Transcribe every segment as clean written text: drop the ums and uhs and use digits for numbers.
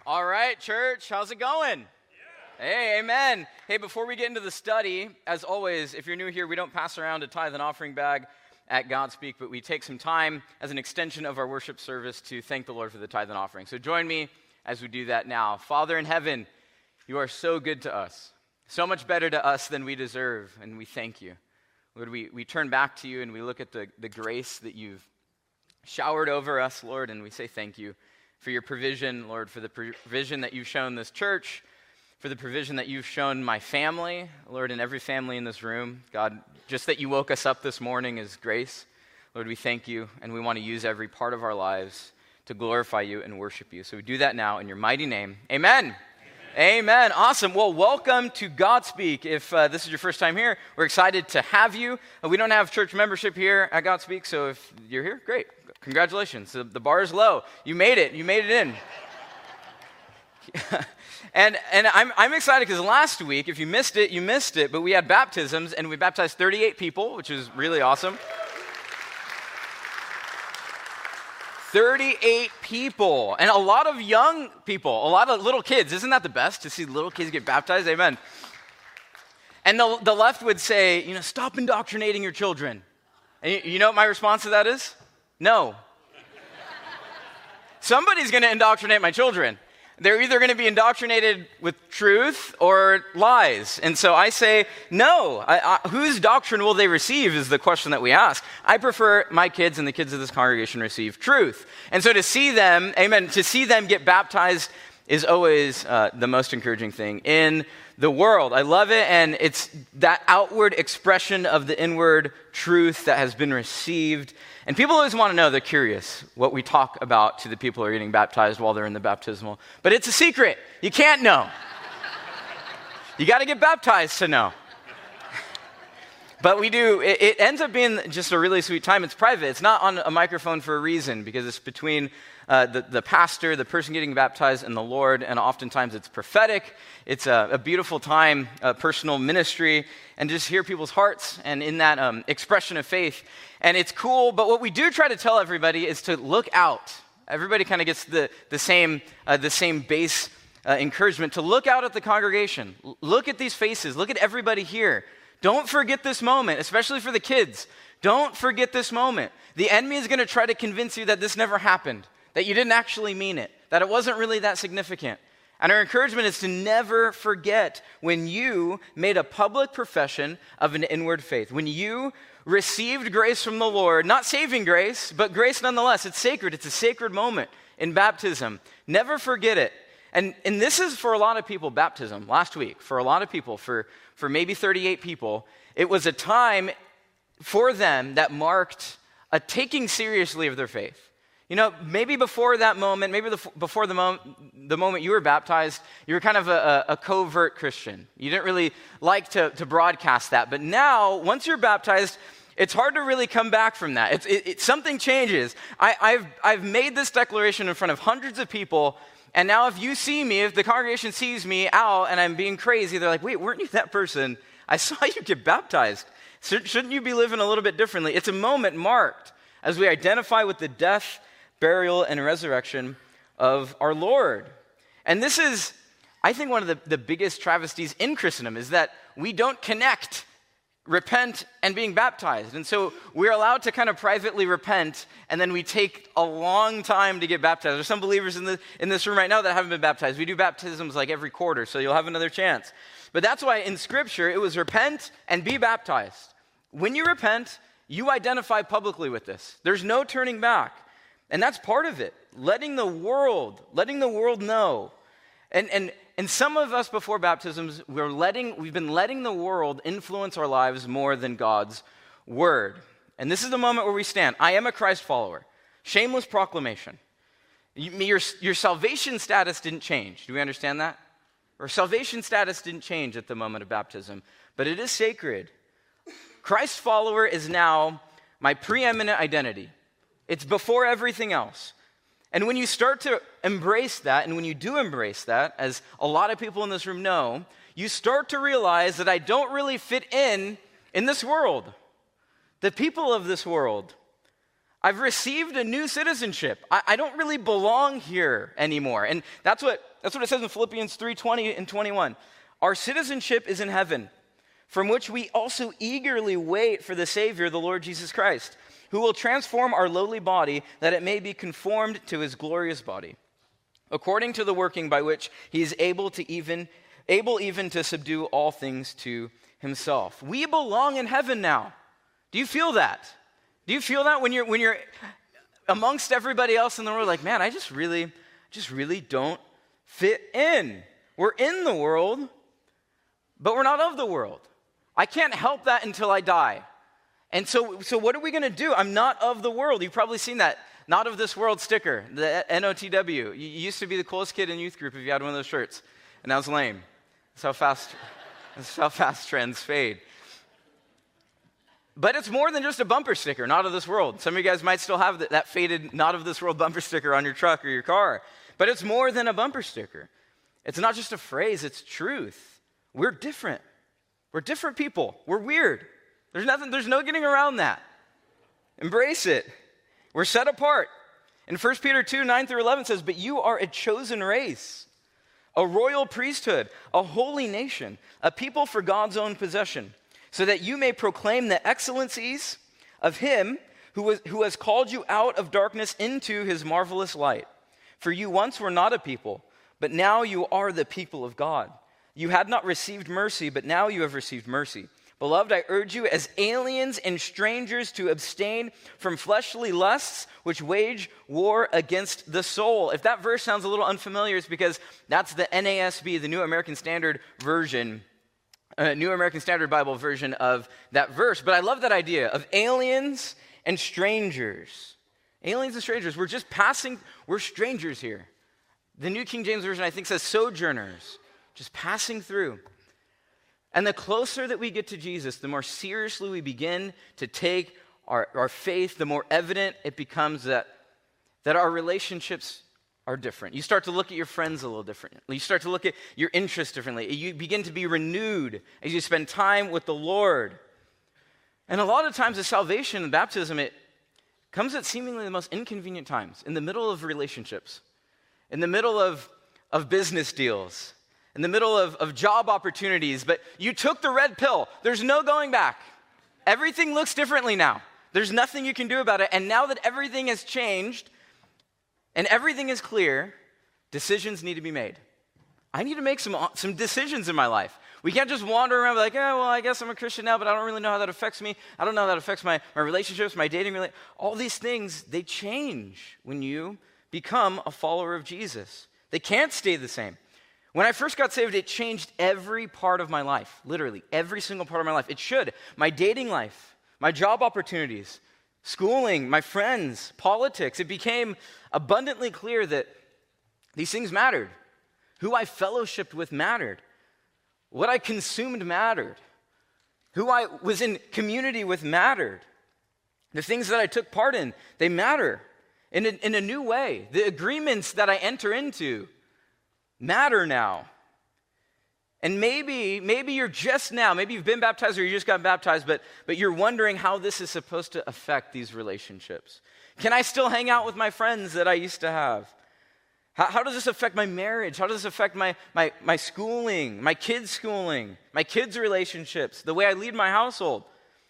All right, church, how's it going? Yeah. Hey, amen. Hey, before we get into the study, as always, if you're new here, we don't pass around a tithe and offering bag at Godspeak, but we take some time as an extension of our worship service to thank the Lord for the tithe and offering. So join me as we do that now. Father in heaven, you are so good to us, so much better to us than we deserve, and we thank you. Lord, we turn back to you and we look at the grace that you've showered over us, Lord, and we say thank you for your provision, Lord, for the provision that you've shown this church, for the provision that you've shown my family, Lord, and every family in this room. God, just that you woke us up this morning is grace. Lord, we thank you, and we want to use every part of our lives to glorify you and worship you. So we do that now in your mighty name. Amen. Amen. Awesome. Well, welcome to Godspeak. If this is your first time here, we're excited to have you. We don't have church membership here at Godspeak, so if you're here, great. Congratulations. The bar is low. You made it. You made it in. and I'm excited because last week, if you missed it, you missed it, but we had baptisms, and we baptized 38 people, which is really awesome. 38 people, and a lot of young people, a lot of little kids. Isn't that the best, to see little kids get baptized? Amen. And the left would say, stop indoctrinating your children. And you know what my response to that is? No. Somebody's going to indoctrinate my children. They're either going to be indoctrinated with truth or lies. And so I say, no. Whose doctrine will they receive is the question that we ask. I prefer my kids and the kids of this congregation receive truth. And so to see them, amen, to see them get baptized is always the most encouraging thing in the world. I love it, and it's that outward expression of the inward truth that has been received. And people always want to know, they're curious, what we talk about to the people who are getting baptized while they're in the baptismal. But it's a secret. You can't know. You got to get baptized to know. But we do. It ends up being just a really sweet time. It's private. It's not on a microphone for a reason, because it's between the pastor, the person getting baptized, and the Lord, and oftentimes it's prophetic. It's a beautiful time, personal ministry, and just hear people's hearts and in that expression of faith. And it's cool, but what we do try to tell everybody is to look out. Everybody kind of gets the same base encouragement to look out at the congregation. Look at these faces. Look at everybody here. Don't forget this moment, especially for the kids. Don't forget this moment. The enemy is going to try to convince you that this never happened, that you didn't actually mean it, that it wasn't really that significant. And our encouragement is to never forget when you made a public profession of an inward faith, when you received grace from the Lord, not saving grace, but grace nonetheless. It's sacred. It's a sacred moment in baptism. Never forget it. And this is for a lot of people, baptism, last week, for a lot of people, for maybe 38 people, it was a time for them that marked a taking seriously of their faith. Maybe before that moment, maybe before the moment you were baptized, you were kind of a covert Christian. You didn't really like to broadcast that. But now, once you're baptized, it's hard to really come back from that. Something changes. I've made this declaration in front of hundreds of people, and now if you see me, if the congregation sees me out and I'm being crazy, they're like, wait, weren't you that person? I saw you get baptized. Shouldn't you be living a little bit differently? It's a moment marked as we identify with the death, burial, and resurrection of our Lord. And this is, I think, one of the biggest travesties in Christendom is that we don't connect repent and being baptized. And so we're allowed to kind of privately repent, and then we take a long time to get baptized. There's some believers in this room right now that haven't been baptized. We do baptisms like every quarter, so you'll have another chance. But that's why in Scripture it was repent and be baptized. When you repent, you identify publicly with this. There's no turning back. And that's part of it. Letting the world know. And some of us before baptisms, we've been letting the world influence our lives more than God's word. And this is the moment where we stand. I am a Christ follower. Shameless proclamation. Your salvation status didn't change. Do we understand that? Or salvation status didn't change at the moment of baptism, but it is sacred. Christ follower is now my preeminent identity. It's before everything else. And when you start to embrace that, and when you do embrace that, as a lot of people in this room know, you start to realize that I don't really fit in this world. The people of this world, I've received a new citizenship. I don't really belong here anymore. And that's what it says in Philippians 3:20 and 21. Our citizenship is in heaven, from which we also eagerly wait for the Savior, the Lord Jesus Christ, who will transform our lowly body that it may be conformed to his glorious body, according to the working by which he is able even to subdue all things to himself. We belong in heaven now. Do you feel that? Do you feel that when you're amongst everybody else in the world, like, man, I just really don't fit in. We're in the world, but we're not of the world. I can't help that until I die. And so what are we going to do? I'm not of the world. You've probably seen that not of this world sticker, the NOTW. You used to be the coolest kid in youth group if you had one of those shirts, and now it's lame. That's how fast trends fade. But it's more than just a bumper sticker, not of this world. Some of you guys might still have that faded not of this world bumper sticker on your truck or your car. But it's more than a bumper sticker. It's not just a phrase, it's truth. We're different. We're different people. There's no getting around that. Embrace it. We're set apart. In 1 Peter 2, 9 through 11 says, but you are a chosen race, a royal priesthood, a holy nation, a people for God's own possession, so that you may proclaim the excellencies of him who has called you out of darkness into his marvelous light. For you once were not a people, but now you are the people of God. You had not received mercy, but now you have received mercy. Beloved, I urge you as aliens and strangers to abstain from fleshly lusts which wage war against the soul. If that verse sounds a little unfamiliar, it's because that's the NASB, the New American Standard Version, New American Standard Bible version of that verse. But I love that idea of aliens and strangers. Aliens and strangers. We're strangers here. The New King James Version, I think, says sojourners, just passing through. And the closer that we get to Jesus, the more seriously we begin to take our faith, the more evident it becomes that our relationships are different. You start to look at your friends a little differently. You start to look at your interests differently. You begin to be renewed as you spend time with the Lord. And a lot of times the salvation and baptism, it comes at seemingly the most inconvenient times, in the middle of relationships, in the middle of business deals, in the middle of job opportunities, but you took the red pill. There's no going back. Everything looks differently now. There's nothing you can do about it. And now that everything has changed and everything is clear, decisions need to be made. I need to make some decisions in my life. We can't just wander around like, well, I guess I'm a Christian now, but I don't really know how that affects me. I don't know how that affects my relationships, my dating relationship. All these things, they change when you become a follower of Jesus. They can't stay the same. When I first got saved, it changed every part of my life, literally every single part of my life. It should. My dating life, my job opportunities, schooling, my friends, politics. It became abundantly clear that these things mattered. Who I fellowshiped with mattered. What I consumed mattered. Who I was in community with mattered. The things that I took part in, they matter in a new way. The agreements that I enter into matter now. And maybe you're just now, maybe you've been baptized or you just got baptized, but you're wondering how this is supposed to affect these relationships. Can I still hang out with my friends that I used to have? How does this affect my marriage? How does this affect my schooling, my kids' relationships, the way I lead my household?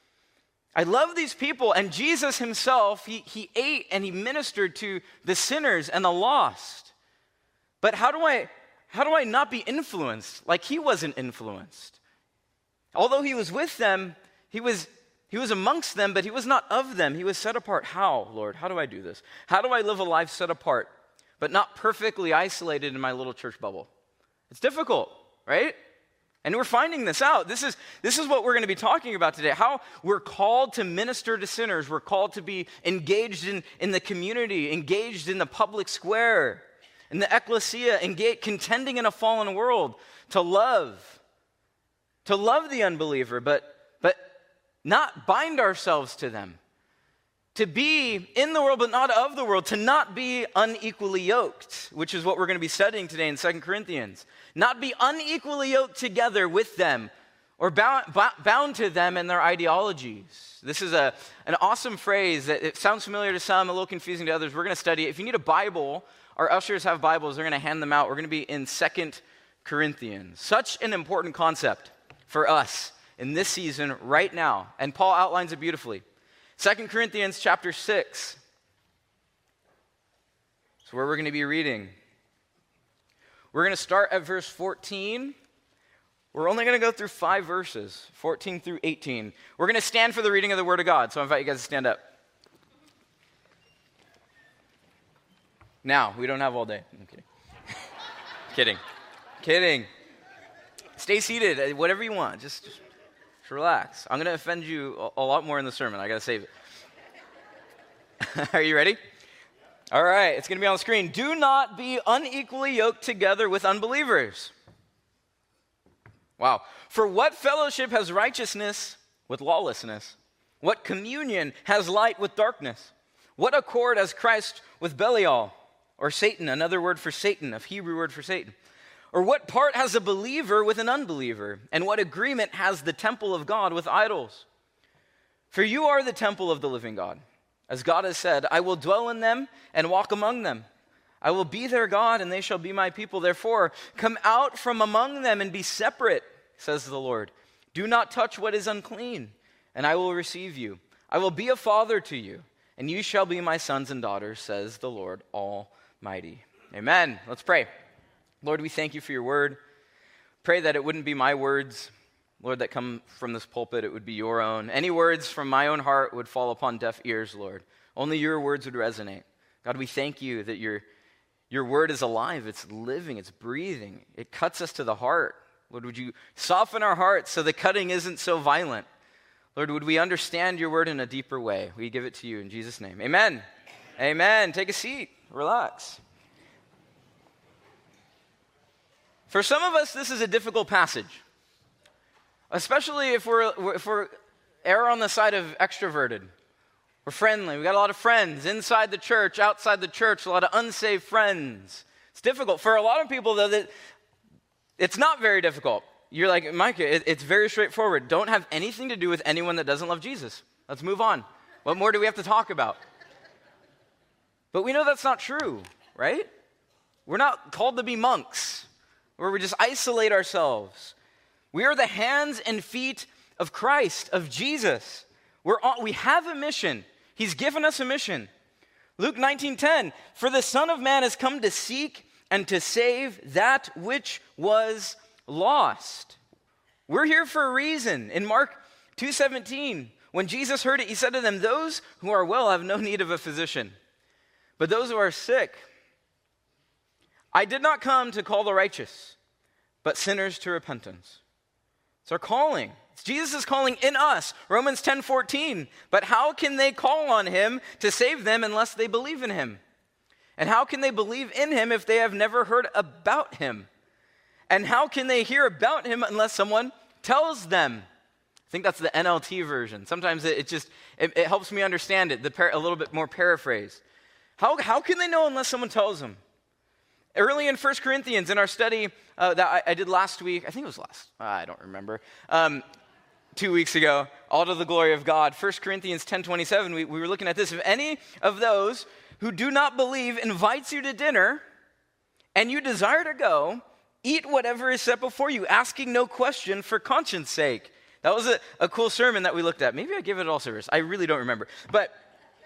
I love these people, and Jesus himself, he ate and he ministered to the sinners and the lost. But how do I not be influenced like he wasn't influenced? Although he was with them, he was amongst them, but he was not of them. He was set apart. How, Lord? How do I do this? How do I live a life set apart, but not perfectly isolated in my little church bubble? It's difficult, right? And we're finding this out. This is what we're going to be talking about today. How we're called to minister to sinners. We're called to be engaged in the community, engaged in the public square, in the ecclesia, contending in a fallen world, to love the unbeliever, but not bind ourselves to them, to be in the world but not of the world, to not be unequally yoked, which is what we're going to be studying today in 2 Corinthians. Not be unequally yoked together with them, or bound to them and their ideologies. This is an awesome phrase that it sounds familiar to some, a little confusing to others. We're going to study it. If you need a Bible, our ushers have Bibles. They're going to hand them out. We're going to be in 2 Corinthians. Such an important concept for us in this season right now. And Paul outlines it beautifully. 2 Corinthians chapter 6. That's where we're going to be reading. We're going to start at verse 14. We're only going to go through 5 verses, 14 through 18. We're going to stand for the reading of the Word of God, so I invite you guys to stand up. Now, we don't have all day. I'm kidding. Kidding. Stay seated, whatever you want. Just relax. I'm going to offend you a lot more in the sermon. I got to save it. Are you ready? All right, it's going to be on the screen. Do not be unequally yoked together with unbelievers. Wow. For what fellowship has righteousness with lawlessness? What communion has light with darkness? What accord has Christ with Belial, or Satan, another word for Satan, a Hebrew word for Satan? Or what part has a believer with an unbeliever? And what agreement has the temple of God with idols? For you are the temple of the living God. As God has said, I will dwell in them and walk among them. I will be their God, and they shall be my people. Therefore, come out from among them and be separate, says the Lord. Do not touch what is unclean, and I will receive you. I will be a father to you, and you shall be my sons and daughters, says the Lord Almighty. Amen. Let's pray. Lord, we thank you for your word. Pray that it wouldn't be my words, Lord, that come from this pulpit. It would be your own. Any words from my own heart would fall upon deaf ears, Lord. Only your words would resonate. God, we thank you that your word is alive. It's living. It's breathing. It cuts us to the heart. Lord, would you soften our hearts so the cutting isn't so violent? Lord, would we understand your word in a deeper way? We give it to you in Jesus' name. Amen. Amen. Take a seat. Relax. For some of us, this is a difficult passage, especially if we're err on the side of extroverted. We're friendly. We got a lot of friends inside the church, outside the church, a lot of unsaved friends. It's difficult. For a lot of people, though, it's not very difficult. You're like, Micah, it's very straightforward. Don't have anything to do with anyone that doesn't love Jesus. Let's move on. What more do we have to talk about? But we know that's not true, right? We're not called to be monks, where we just isolate ourselves. We are the hands and feet of Christ, of Jesus. We have a mission. He's given us a mission. Luke 19:10, for the Son of Man has come to seek and to save that which was lost. We're here for a reason. In Mark 2:17, when Jesus heard it, he said to them, those who are well have no need of a physician, but those who are sick. I did not come to call the righteous, but sinners to repentance. It's our calling. It's Jesus' calling in us. Romans 10:14. But how can they call on him to save them unless they believe in him? And how can they believe in him if they have never heard about him? And how can they hear about him unless someone tells them? I think that's the NLT version. Sometimes it helps me understand it, a little bit more paraphrased. How can they know unless someone tells them? Early in 1 Corinthians, in our study that I did last week, I think it was I don't remember, 2 weeks ago, all to the glory of God, 1 Corinthians 10:27, we were looking at this. If any of those who do not believe invites you to dinner, and you desire to go, eat whatever is set before you, asking no question for conscience sake. That was a cool sermon that we looked at. Maybe I gave it all service. I really don't remember. But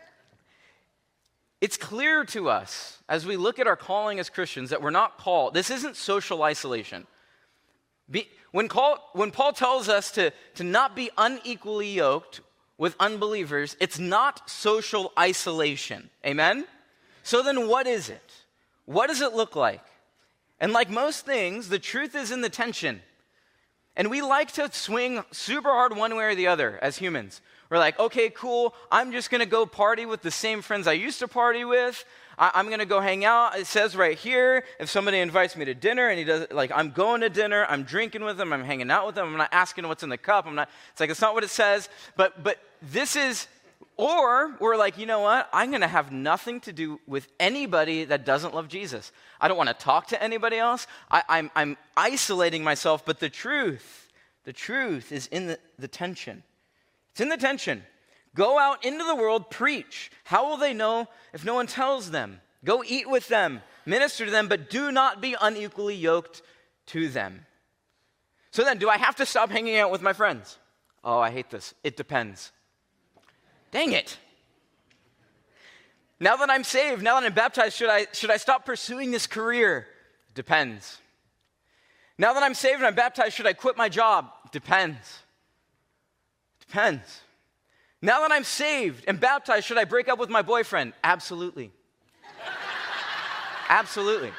it's clear to us as we look at our calling as Christians that we're not called. This isn't social isolation. When Paul tells us to not be unequally yoked with unbelievers, it's not social isolation. Amen? So then what is it? What does it look like? And like most things, the truth is in the tension. And we like to swing super hard one way or the other as humans. We're like, okay, cool, I'm just going to go party with the same friends I used to party with. I'm going to go hang out. It says right here, if somebody invites me to dinner and he does, like, I'm going to dinner, I'm drinking with them, I'm hanging out with them, I'm not asking what's in the cup. It's not what it says. But this is, or we're like, you know what? I'm going to have nothing to do with anybody that doesn't love Jesus. I don't want to talk to anybody else. I'm isolating myself. But the truth The truth is in the tension. It's in the tension. Go out into the world, preach. How will they know if no one tells them? Go eat with them, minister to them, but do not be unequally yoked to them. So then, do I have to stop hanging out with my friends? Oh, I hate this. It depends. Dang it. Now that I'm saved, now that I'm baptized, should I stop pursuing this career? Depends. Now that I'm saved and I'm baptized, should I quit my job? Depends. Depends. Now that I'm saved and baptized, should I break up with my boyfriend? Absolutely. Absolutely.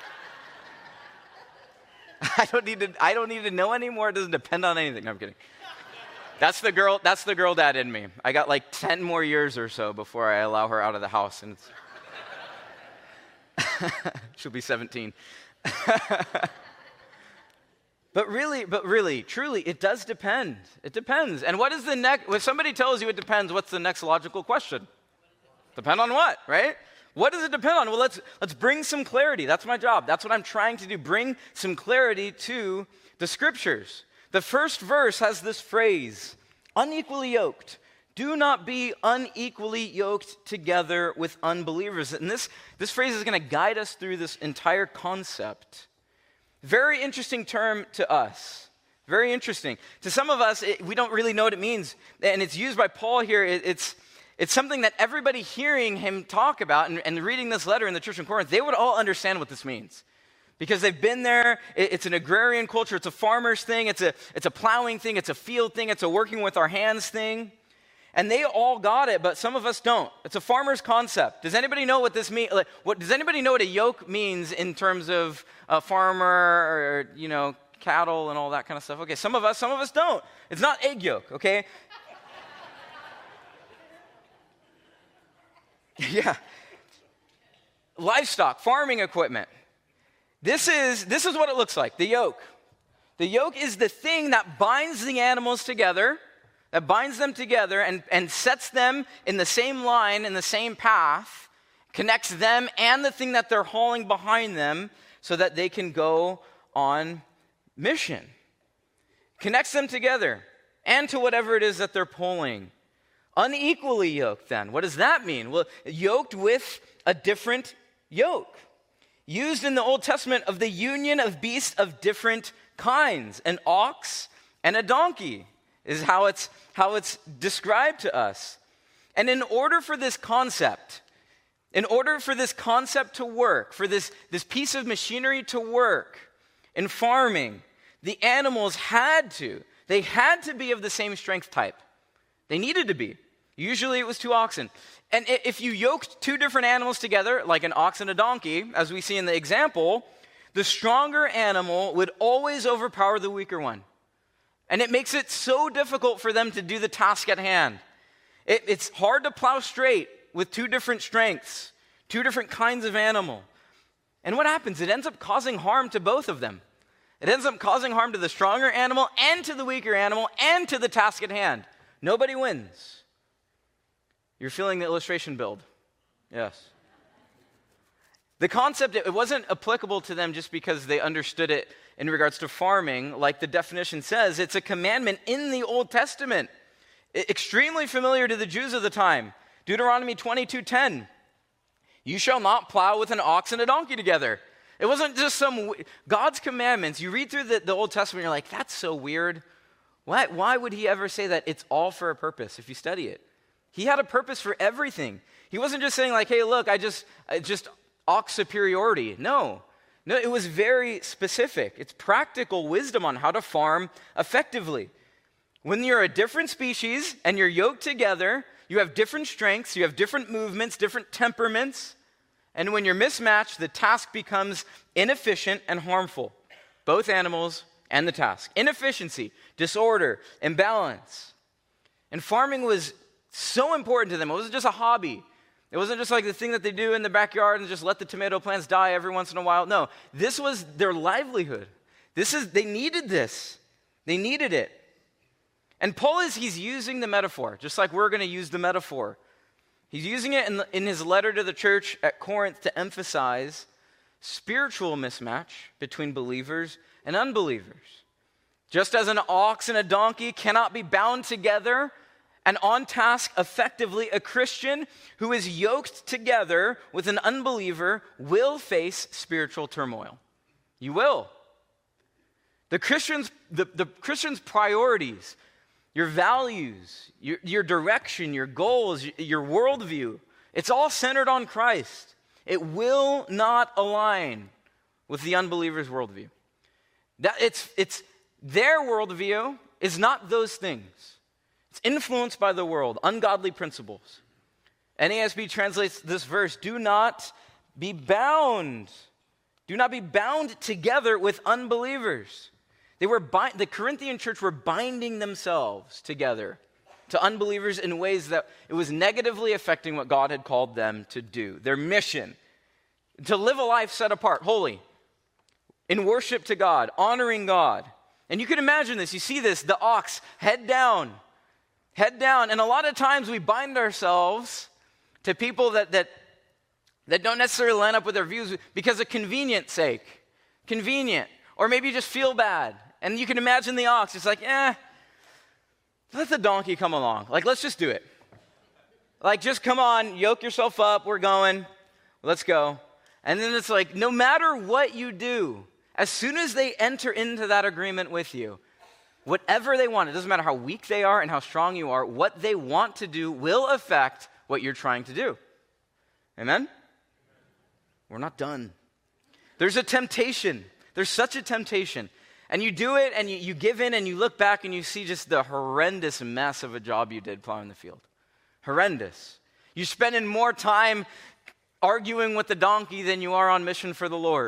I don't need to know anymore. It doesn't depend on anything. No, I'm kidding. That's the girl dad in me. I got like 10 more years or so before I allow her out of the house, and she'll be 17. But really, truly, it does depend. It depends. And what is the next? When somebody tells you it depends, what's the next logical question? Depend on what, right? What does it depend on? Well, let's bring some clarity. That's my job. That's what I'm trying to do. Bring some clarity to the scriptures. The first verse has this phrase, unequally yoked. Do not be unequally yoked together with unbelievers. And this phrase is going to guide us through this entire concept. Very interesting term to us. Very interesting. To some of us, we don't really know what it means. And it's used by Paul here. It's something that everybody hearing him talk about and reading this letter in the church in Corinth, they would all understand what this means. Because they've been there. It's an agrarian culture. It's a farmer's thing. It's a plowing thing. It's a field thing. It's a working with our hands thing. And they all got it, but some of us don't. It's a farmer's concept. Does anybody know what this means? Does anybody know what a yoke means in terms of a farmer or, cattle and all that kind of stuff? Okay, some of us don't. It's not egg yolk, okay? Yeah. Livestock, farming equipment. This is what it looks like, the yoke. The yoke is the thing that binds the animals together, and sets them in the same line, in the same path, connects them and the thing that they're hauling behind them so that they can go on mission. Connects them together and to whatever it is that they're pulling. Unequally yoked then. What does that mean? Well, yoked with a different yoke. Used in the Old Testament of the union of beasts of different kinds. An ox and a donkey is how it's described to us. And in order for this concept to work, for this piece of machinery to work in farming, the animals had to be of the same strength type. They needed to be. Usually it was 2 oxen. And if you yoked 2 different animals together, like an ox and a donkey, as we see in the example, the stronger animal would always overpower the weaker one. And it makes it so difficult for them to do the task at hand. It's hard to plow straight with 2 different strengths, 2 different kinds of animal. And what happens? It ends up causing harm to both of them. It ends up causing harm to the stronger animal and to the weaker animal and to the task at hand. Nobody wins. You're feeling the illustration build? Yes. The concept, it wasn't applicable to them just because they understood it in regards to farming, like the definition says. It's a commandment in the Old Testament, extremely familiar to the Jews of the time. Deuteronomy 22:10, you shall not plow with an ox and a donkey together. It wasn't just God's commandments. You read through the Old Testament, you're like, that's so weird. Why would he ever say that? It's all for a purpose if you study it. He had a purpose for everything. He wasn't just saying like, hey, look, I just ox superiority. No, it was very specific. It's practical wisdom on how to farm effectively. When you're a different species and you're yoked together, you have different strengths, you have different movements, different temperaments, and when you're mismatched, the task becomes inefficient and harmful, both animals and the task. Inefficiency, disorder, imbalance. And farming was so important to them. It wasn't just a hobby. It wasn't just like the thing that they do in the backyard and just let the tomato plants die every once in a while. No, this was their livelihood. They needed this. They needed it. And Paul he's using the metaphor, just like we're going to use the metaphor. He's using it in his letter to the church at Corinth to emphasize spiritual mismatch between believers and unbelievers. Just as an ox and a donkey cannot be bound together and on task effectively, a Christian who is yoked together with an unbeliever will face spiritual turmoil. You will. The Christian's priorities, your values, your direction, your goals, your worldview, it's all centered on Christ. It will not align with the unbeliever's worldview. It's their worldview is not those things. It's influenced by the world, ungodly principles. NASB translates this verse, do not be bound. Do not be bound together with unbelievers. The Corinthian church were binding themselves together to unbelievers in ways that it was negatively affecting what God had called them to do. Their mission, to live a life set apart, holy, in worship to God, honoring God. And you can imagine this. You see this, the ox, head down. And a lot of times we bind ourselves to people that don't necessarily line up with their views because of convenience sake. Convenient. Or maybe you just feel bad. And you can imagine the ox. It's like, let the donkey come along. Like, let's just do it. Like, just come on, yoke yourself up. We're going. Let's go. And then it's like, no matter what you do, as soon as they enter into that agreement with you, whatever they want, it doesn't matter how weak they are and how strong you are, what they want to do will affect what you're trying to do. Amen? We're not done. There's a temptation. There's such a temptation. And you do it and you give in and you look back and you see just the horrendous mess of a job you did plowing the field. Horrendous. You're spending more time arguing with the donkey than you are on mission for the Lord.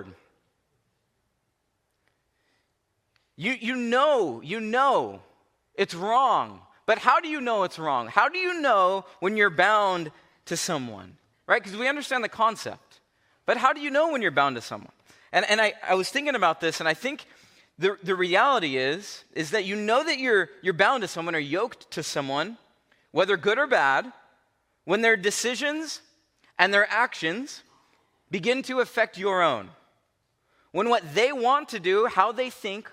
You know it's wrong. But how do you know it's wrong? How do you know when you're bound to someone? Right? Because we understand the concept. But how do you know when you're bound to someone? And I was thinking about this, and I think the reality is that you know that you're bound to someone or yoked to someone, whether good or bad, when their decisions and their actions begin to affect your own. When what they want to do, how they think,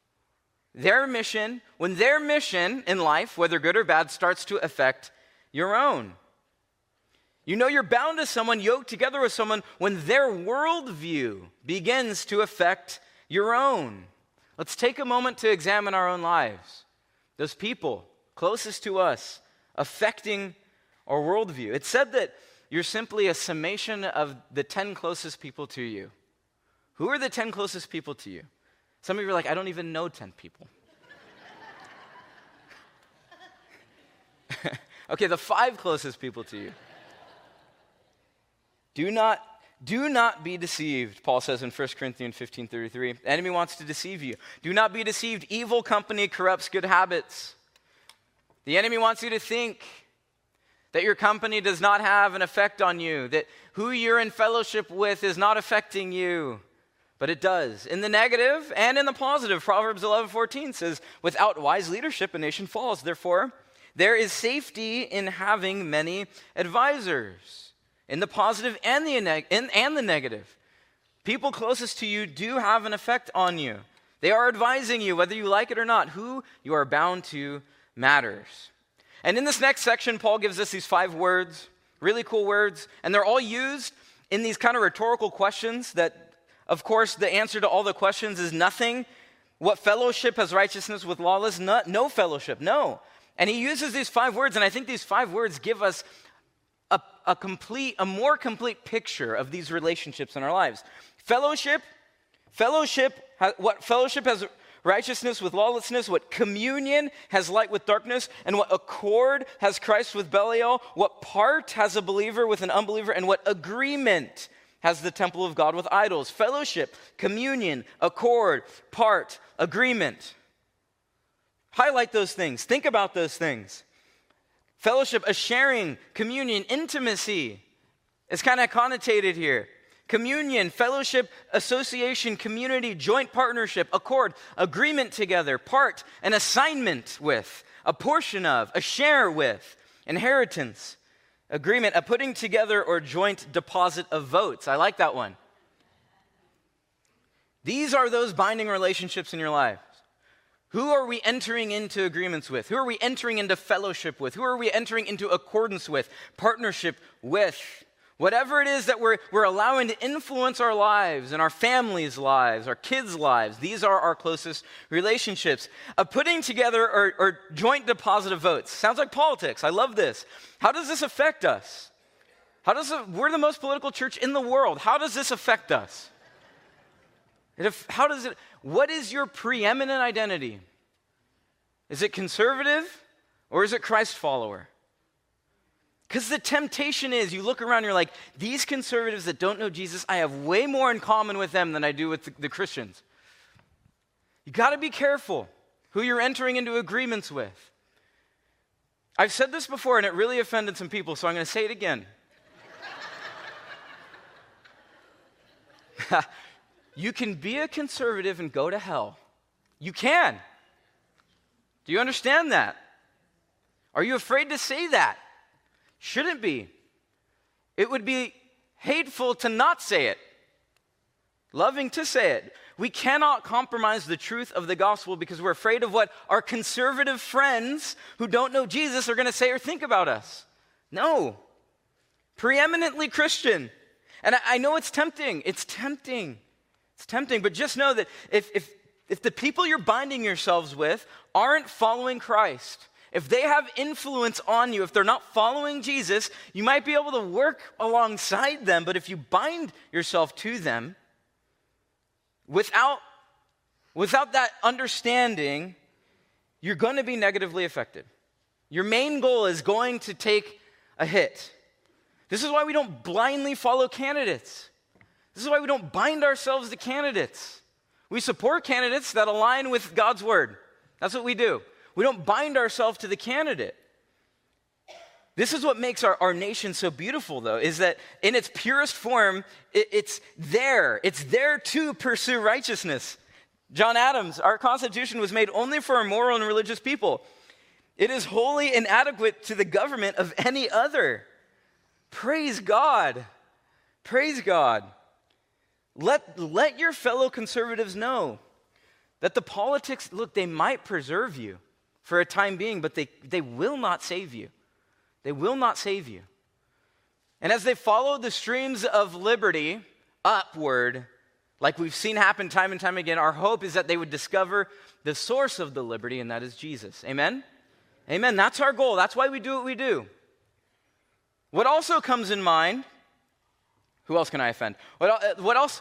when their mission in life, whether good or bad, starts to affect your own. You know you're bound to someone, yoked together with someone, when their worldview begins to affect your own. Let's take a moment to examine our own lives. Those people closest to us affecting our worldview. It's said that you're simply a summation of the 10 closest people to you. Who are the 10 closest people to you? Some of you are like, I don't even know 10 people. Okay, the 5 closest people to you. Do not be deceived, Paul says in 1 Corinthians 15:33. The enemy wants to deceive you. Do not be deceived. Evil company corrupts good habits. The enemy wants you to think that your company does not have an effect on you, that who you're in fellowship with is not affecting you. But it does, in the negative and in the positive. Proverbs 11:14 says, without wise leadership, a nation falls. Therefore, there is safety in having many advisors, in the positive and the negative. People closest to you do have an effect on you. They are advising you, whether you like it or not. Who you are bound to matters. And in this next section, Paul gives us these 5 words, really cool words, and they're all used in these kind of rhetorical questions that, of course, the answer to all the questions is nothing. What fellowship has righteousness with lawlessness? No fellowship, no. And he uses these 5 words, and I think these 5 words give us a more complete picture of these relationships in our lives. What fellowship has righteousness with lawlessness, what communion has light with darkness, and what accord has Christ with Belial, what part has a believer with an unbeliever, and what agreement has the temple of God with idols. Fellowship, communion, accord, part, agreement. Highlight those things. Think about those things. Fellowship, a sharing, communion, intimacy is kind of connotated here. Communion, fellowship, association, community, joint partnership, accord, agreement together, part, an assignment with, a portion of, a share with, inheritance, agreement, a putting together or joint deposit of votes. I like that one. These are those binding relationships in your life. Who are we entering into agreements with? Who are we entering into fellowship with? Who are we entering into accordance with, partnership with? Whatever it is that we're allowing to influence our lives and our families' lives, our kids' lives, these are our closest relationships. Putting together or joint deposit of votes. Sounds like politics. I love this. How does this affect us? We're the most political church in the world. How does this affect us? What is your preeminent identity? Is it conservative or is it Christ follower? Because the temptation is, you look around and you're like, these conservatives that don't know Jesus, I have way more in common with them than I do with the Christians. You got to be careful who you're entering into agreements with. I've said this before and it really offended some people, so I'm going to say it again. You can be a conservative and go to hell. You can. Do you understand that? Are you afraid to say that? Shouldn't be. It would be hateful to not say it. Loving to say it. We cannot compromise the truth of the gospel because we're afraid of what our conservative friends who don't know Jesus are going to say or think about us. No. Preeminently Christian. And I know it's tempting. It's tempting, but just know that if the people you're binding yourselves with aren't following Christ, if they have influence on you, if they're not following Jesus, you might be able to work alongside them, but if you bind yourself to them without that understanding, you're going to be negatively affected. Your main goal is going to take a hit. This is why we don't blindly follow candidates. This is why we don't bind ourselves to candidates. We support candidates that align with God's word. That's what we do. We don't bind ourselves to the candidate. This is what makes our nation so beautiful, though, is that in its purest form, it's there. It's there to pursue righteousness. John Adams, our Constitution was made only for a moral and religious people. It is wholly inadequate to the government of any other. Praise God. Praise God. Let your fellow conservatives know that the politics, look, they might preserve you for a time being, but they will not save you. They will not save you. And as they follow the streams of liberty upward, like we've seen happen time and time again, our hope is that they would discover the source of the liberty, and that is Jesus. Amen? Amen. That's our goal. That's why we do what we do. What also comes in mind, who else can I offend? What else?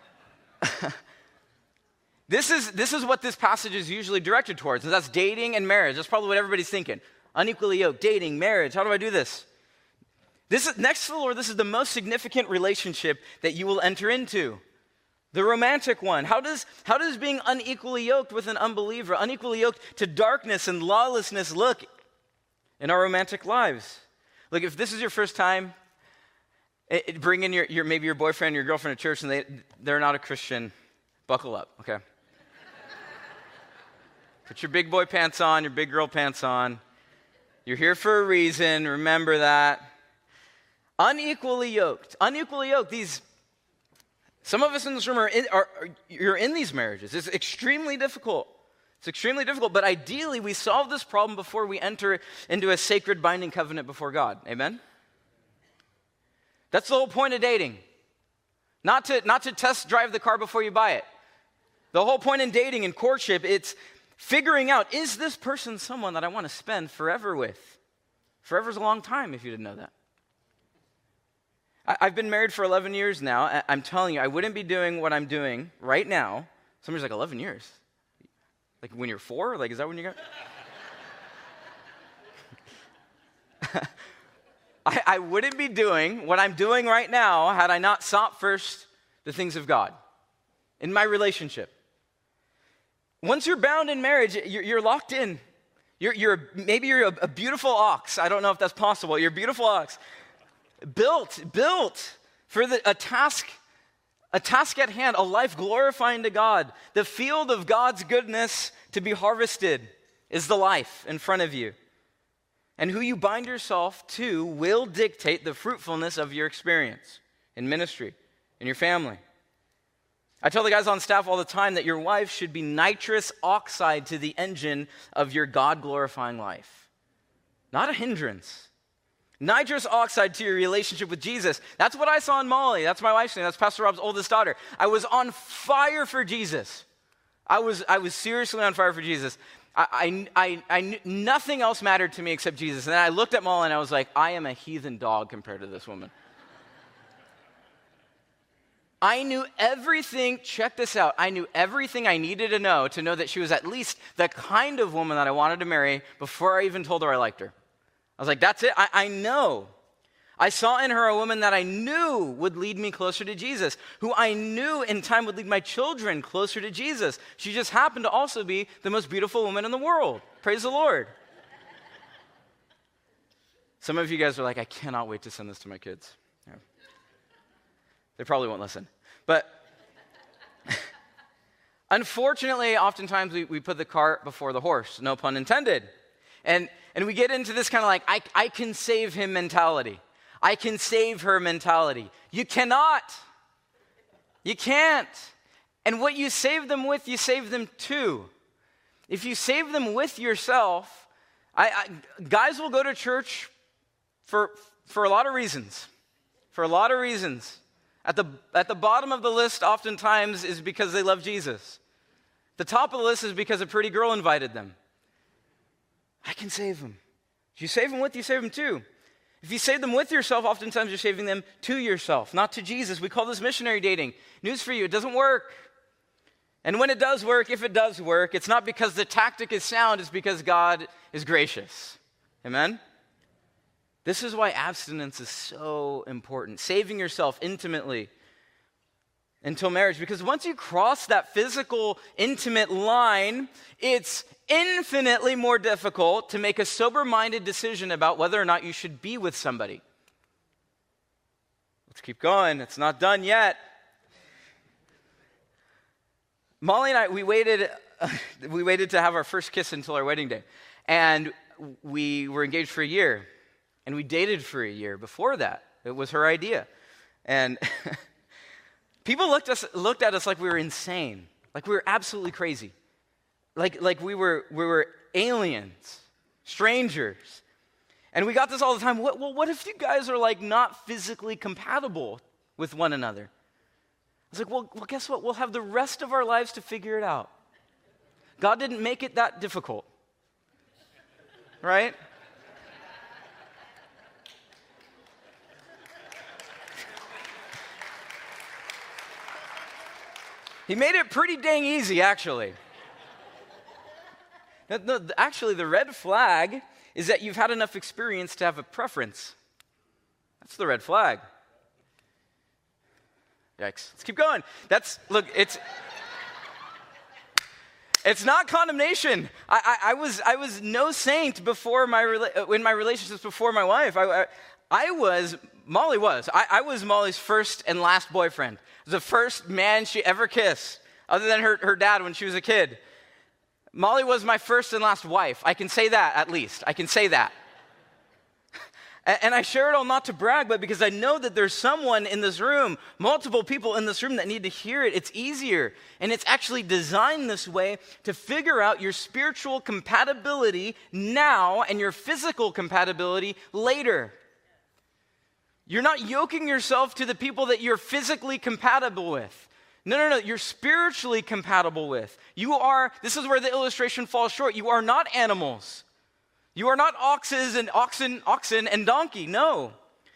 This is what this passage is usually directed towards, and that's dating and marriage. That's probably what everybody's thinking. Unequally yoked, dating, marriage. How do I do this? Next to the Lord, this is the most significant relationship that you will enter into. The romantic one. How does being unequally yoked with an unbeliever, unequally yoked to darkness and lawlessness look in our romantic lives? Look, if this is your first time, bring in maybe your boyfriend or your girlfriend to church and they're not a Christian, buckle up, okay? Put your big boy pants on, your big girl pants on. You're here for a reason, remember that. Unequally yoked. Some of us in this room you're in these marriages. It's extremely difficult. But ideally, we solve this problem before we enter into a sacred binding covenant before God. Amen? That's the whole point of dating. Not to test drive the car before you buy it. The whole point in dating and courtship, it's figuring out, is this person someone that I want to spend forever with? Forever's a long time, if you didn't know that. I've been married for 11 years now. I'm telling you, I wouldn't be doing what I'm doing right now. Somebody's like, 11 years? Like when you're 4? Like, is that when you got? I wouldn't be doing what I'm doing right now had I not sought first the things of God in my relationship. Once you're bound in marriage, you're locked in. Maybe you're a beautiful ox. I don't know if that's possible. You're a beautiful ox. Built for a task at hand, a life glorifying to God. The field of God's goodness to be harvested is the life in front of you. And who you bind yourself to will dictate the fruitfulness of your experience in ministry, in your family. I tell the guys on staff all the time that your wife should be nitrous oxide to the engine of your God-glorifying life, not a hindrance. Nitrous oxide to your relationship with Jesus. That's what I saw in Molly. That's my wife's name. That's Pastor Rob's oldest daughter. I was on fire for Jesus. I was seriously on fire for Jesus. Nothing else mattered to me except Jesus. And then I looked at Molly and I was like, I am a heathen dog compared to this woman. I knew everything, check this out, I knew everything I needed to know that she was at least the kind of woman that I wanted to marry before I even told her I liked her. I was like, that's it, I know. I saw in her a woman that I knew would lead me closer to Jesus, who I knew in time would lead my children closer to Jesus. She just happened to also be the most beautiful woman in the world. Praise the Lord. Some of you guys are like, I cannot wait to send this to my kids. Yeah. They probably won't listen. But unfortunately, oftentimes we put the cart before the horse, no pun intended. And we get into this kind of like, I can save him mentality. I can save her mentality. You cannot. You can't. And what you save them with, you save them to. If you save them with yourself, guys will go to church for a lot of reasons. For a lot of reasons. At the bottom of the list oftentimes is because they love Jesus. The top of the list is because a pretty girl invited them. I can save them. If you save them with, you save them too. If you save them with yourself, oftentimes you're saving them to yourself, not to Jesus. We call this missionary dating. News for you, it doesn't work. And when it does work, if it does work, it's not because the tactic is sound, it's because God is gracious. Amen? This is why abstinence is so important. Saving yourself intimately until marriage. Because once you cross that physical, intimate line, it's infinitely more difficult to make a sober-minded decision about whether or not you should be with somebody. Let's keep going. It's not done yet. Molly and I, we waited to have our first kiss until our wedding day. And we were engaged for a year. And we dated for a year before that. It was her idea. And people looked at us like we were insane. Like we were absolutely crazy. Like we were aliens, strangers. And we got this all the time. What if you guys are like not physically compatible with one another? I was like, well, guess what? We'll have the rest of our lives to figure it out. God didn't make it that difficult. Right? He made it pretty dang easy, actually. Actually, the red flag is that you've had enough experience to have a preference. That's the red flag. Yikes. Let's keep going. It's not condemnation. I was no saint before in my relationships before my wife. Molly was. I was Molly's first and last boyfriend. I was the first man she ever kissed, other than her dad when she was a kid. Molly was my first and last wife. I can say that, at least. I can say that. And I share it all not to brag, but because I know that there's someone in this room, multiple people in this room that need to hear it. It's easier. And it's actually designed this way to figure out your spiritual compatibility now and your physical compatibility later. You're not yoking yourself to the people that you're physically compatible with. No, you're spiritually compatible with. This is where the illustration falls short. You are not animals. You are not oxen and donkey. No.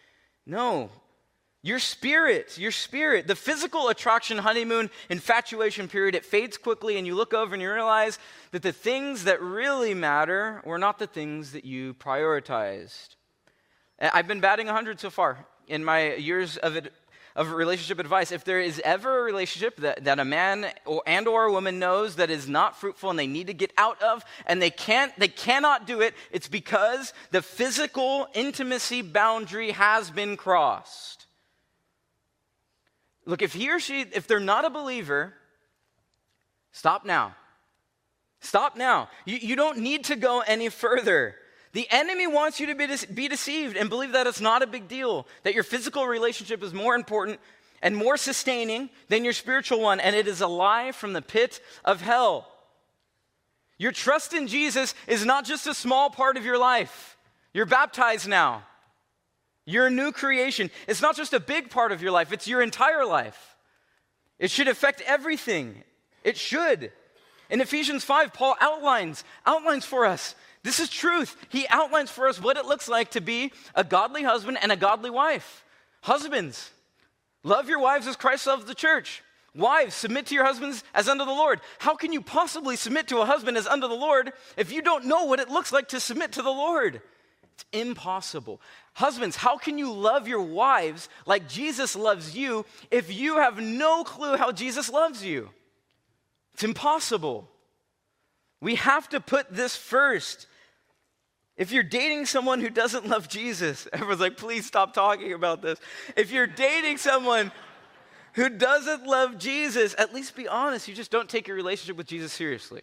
Your spirit. The physical attraction, honeymoon, infatuation period, it fades quickly and you look over and you realize that the things that really matter were not the things that you prioritized. I've been batting 100 so far in my years of relationship advice. If there is ever a relationship that a man or a woman knows that is not fruitful and they need to get out of, and they cannot do it, it's because the physical intimacy boundary has been crossed. Look, if they're not a believer, stop now. Stop now. You don't need to go any further. The enemy wants you to be deceived and believe that it's not a big deal, that your physical relationship is more important and more sustaining than your spiritual one, and it is a lie from the pit of hell. Your trust in Jesus is not just a small part of your life. You're baptized now. You're a new creation. It's not just a big part of your life, it's your entire life. It should affect everything. It should. In Ephesians 5, Paul outlines for us. This is truth. He outlines for us what it looks like to be a godly husband and a godly wife. Husbands, love your wives as Christ loved the church. Wives, submit to your husbands as unto the Lord. How can you possibly submit to a husband as unto the Lord if you don't know what it looks like to submit to the Lord? It's impossible. Husbands, how can you love your wives like Jesus loves you if you have no clue how Jesus loves you? It's impossible. We have to put this first. If you're dating someone who doesn't love Jesus, everyone's like, please stop talking about this. If you're dating someone who doesn't love Jesus, at least be honest. You just don't take your relationship with Jesus seriously.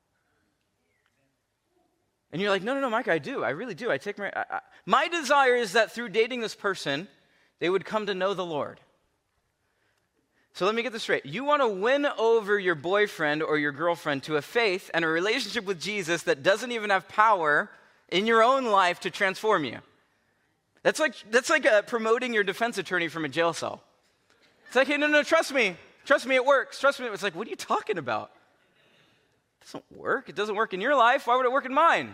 And you're like, no, Mike, I do. I really do. I take my desire is that through dating this person, they would come to know the Lord. So let me get this straight. You want to win over your boyfriend or your girlfriend to a faith and a relationship with Jesus that doesn't even have power in your own life to transform you. That's like promoting your defense attorney from a jail cell. It's like, hey, no, trust me, it works. Trust me. It's like, what are you talking about? It doesn't work. It doesn't work in your life. Why would it work in mine?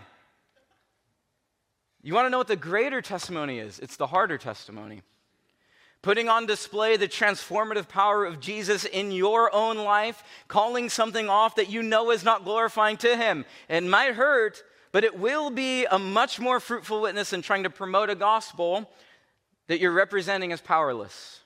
You want to know what the greater testimony is? It's the harder testimony. Putting on display the transformative power of Jesus in your own life, calling something off that you know is not glorifying to him. It might hurt, but it will be a much more fruitful witness than trying to promote a gospel that you're representing as powerless.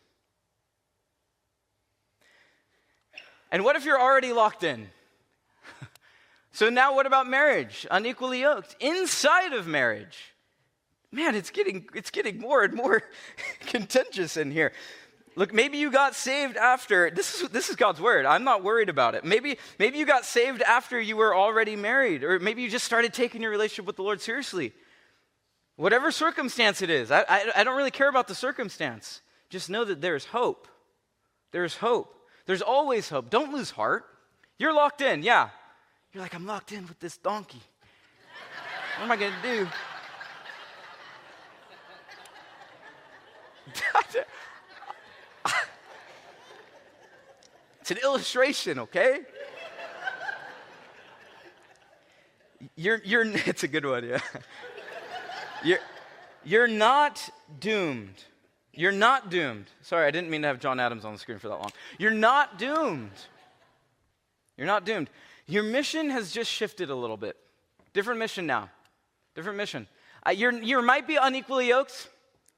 And what if you're already locked in? So now what about marriage? Unequally yoked. Inside of marriage. Man, it's getting more and more contentious in here. Look, maybe you got saved after, this is God's word. I'm not worried about it. Maybe you got saved after you were already married, or maybe you just started taking your relationship with the Lord seriously. Whatever circumstance it is, I don't really care about the circumstance. Just know that there's hope. There's hope. There's always hope. Don't lose heart. You're locked in, yeah. You're like, I'm locked in with this donkey. What am I going to do? It's an illustration, okay? It's a good one, yeah. You're not doomed. You're not doomed. Sorry, I didn't mean to have John Adams on the screen for that long. You're not doomed. You're not doomed. Your mission has just shifted a little bit. Different mission now. Different mission. You might be unequally yoked,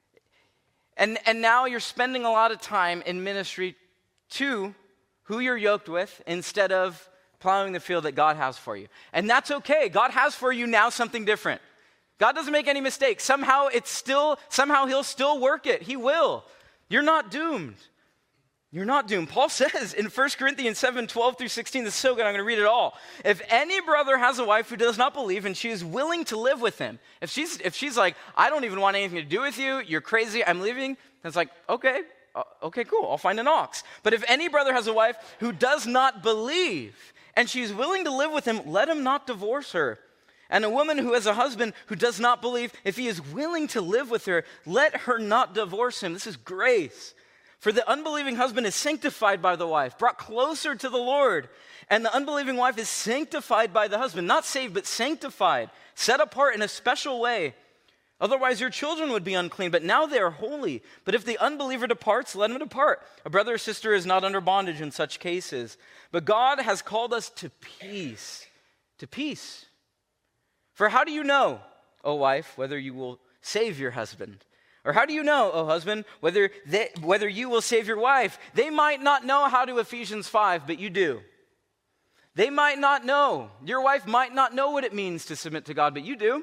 and now you're spending a lot of time in ministry to who you're yoked with instead of plowing the field that God has for you. And that's okay. God has for you now something different. God doesn't make any mistakes. Somehow he'll still work it. He will. You're not doomed. You're not doomed. Paul says in 1 Corinthians 7, 12 through 16, this is so good, I'm going to read it all. If any brother has a wife who does not believe and she is willing to live with him, if she's like, I don't even want anything to do with you, you're crazy, I'm leaving, it's like, okay, cool, I'll find an ox. But if any brother has a wife who does not believe and she's willing to live with him, let him not divorce her. And a woman who has a husband who does not believe, if he is willing to live with her, let her not divorce him. This is grace. For the unbelieving husband is sanctified by the wife, brought closer to the Lord. And the unbelieving wife is sanctified by the husband, not saved, but sanctified, set apart in a special way. Otherwise your children would be unclean, but now they are holy. But if the unbeliever departs, let him depart. A brother or sister is not under bondage in such cases. But God has called us to peace. To peace. For how do you know, O wife, whether you will save your husband? Or how do you know, O husband, whether you will save your wife? They might not know how to Ephesians 5, but you do. They might not know. Your wife might not know what it means to submit to God, but you do.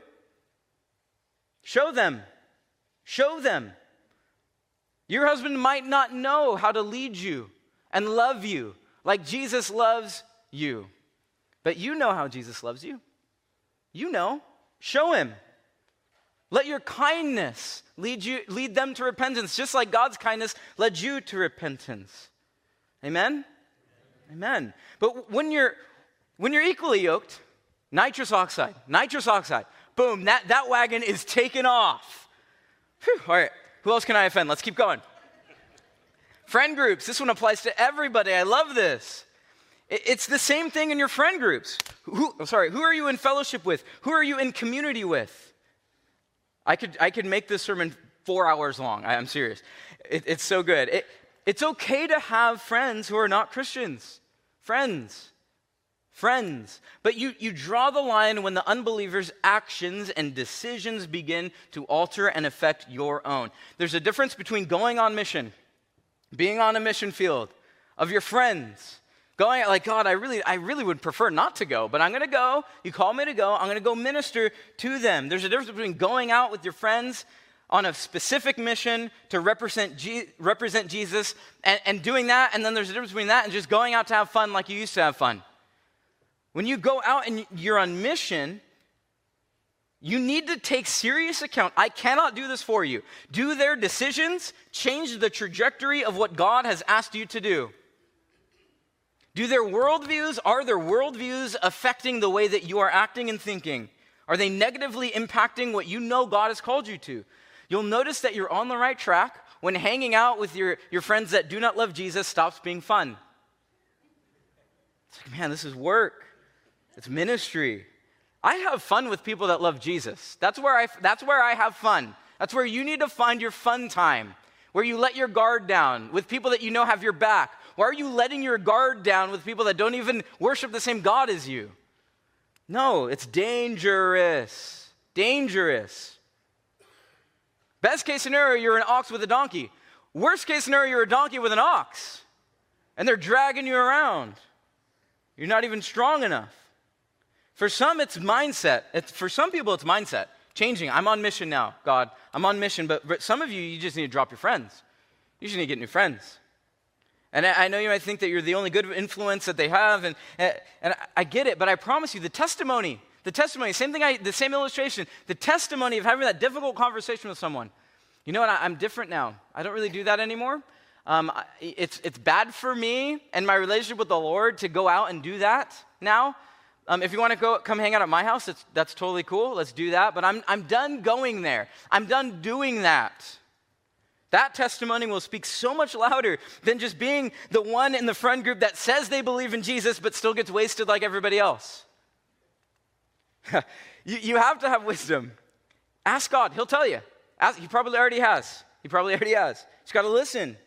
Show them. Show them. Your husband might not know how to lead you and love you like Jesus loves you, but you know how Jesus loves you. You know. Show him. Let your kindness lead them to repentance, just like God's kindness led you to repentance. Amen? Amen. But when you're equally yoked, nitrous oxide, boom, that wagon is taken off. Whew. All right, who else can I offend? Let's keep going. Friend groups, this one applies to everybody. I love this. It's the same thing in your friend groups. Who are you in fellowship with? Who are you in community with? I could make this sermon 4 hours long. I'm serious. It's so good. It's okay to have friends who are not Christians. Friends. But you draw the line when the unbeliever's actions and decisions begin to alter and affect your own. There's a difference between going on mission, being on a mission field, of your friends, going like, God, I really would prefer not to go, but I'm going to go. You call me to go. I'm going to go minister to them. There's a difference between going out with your friends on a specific mission to represent Jesus and doing that, and then there's a difference between that and just going out to have fun like you used to have fun. When you go out and you're on mission, you need to take serious account. I cannot do this for you. Do their decisions change the trajectory of what God has asked you to do? Are their worldviews affecting the way that you are acting and thinking? Are they negatively impacting what you know God has called you to? You'll notice that you're on the right track when hanging out with your friends that do not love Jesus stops being fun. It's like, man, this is work. It's ministry. I have fun with people that love Jesus. That's where I have fun. That's where you need to find your fun time, where you let your guard down with people that you know have your back. Why are you letting your guard down with people that don't even worship the same God as you? No, it's dangerous. Dangerous. Best case scenario, you're an ox with a donkey. Worst case scenario, you're a donkey with an ox. And they're dragging you around. You're not even strong enough. For some, it's mindset. For some people, it's mindset. Changing. I'm on mission now, God. I'm on mission. But some of you just need to drop your friends. You just need to get new friends. And I know you might think that you're the only good influence that they have, and I get it, but I promise you, the testimony, the same illustration, the testimony of having that difficult conversation with someone. You know what, I'm different now. I don't really do that anymore. It's bad for me and my relationship with the Lord to go out and do that now. If you want to come hang out at my house, that's totally cool. Let's do that, but I'm done going there. I'm done doing that. That testimony will speak so much louder than just being the one in the friend group that says they believe in Jesus but still gets wasted like everybody else. You have to have wisdom. Ask God. He'll tell you. He probably already has. You just got to listen.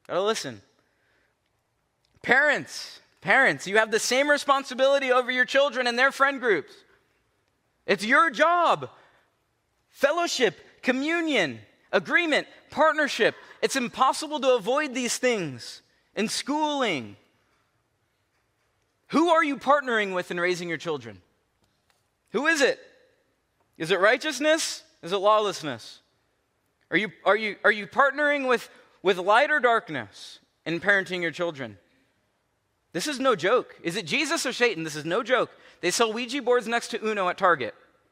Parents, you have the same responsibility over your children and their friend groups. It's your job. Fellowship, communion, agreement, partnership. It's impossible to avoid these things in schooling. Who are you partnering with in raising your children? Who is it? Is it righteousness? Is it lawlessness? Are you partnering with light or darkness in parenting your children? This is no joke. Is it Jesus or Satan? This is no joke. They sell Ouija boards next to Uno at Target.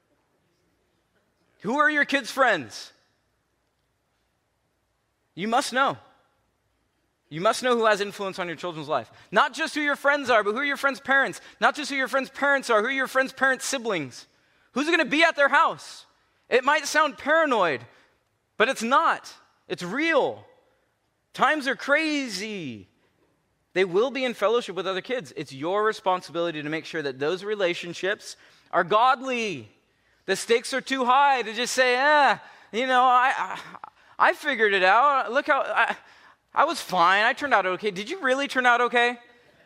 Who are your kids' friends? You must know. You must know who has influence on your children's life. Not just who your friends are, but who are your friends' parents. Not just who your friends' parents are, who are your friends' parents' siblings. Who's going to be at their house? It might sound paranoid, but it's not. It's real. Times are crazy. They will be in fellowship with other kids. It's your responsibility to make sure that those relationships are godly. The stakes are too high to just say, I figured it out. Look how I was fine. I turned out okay. Did you really turn out okay?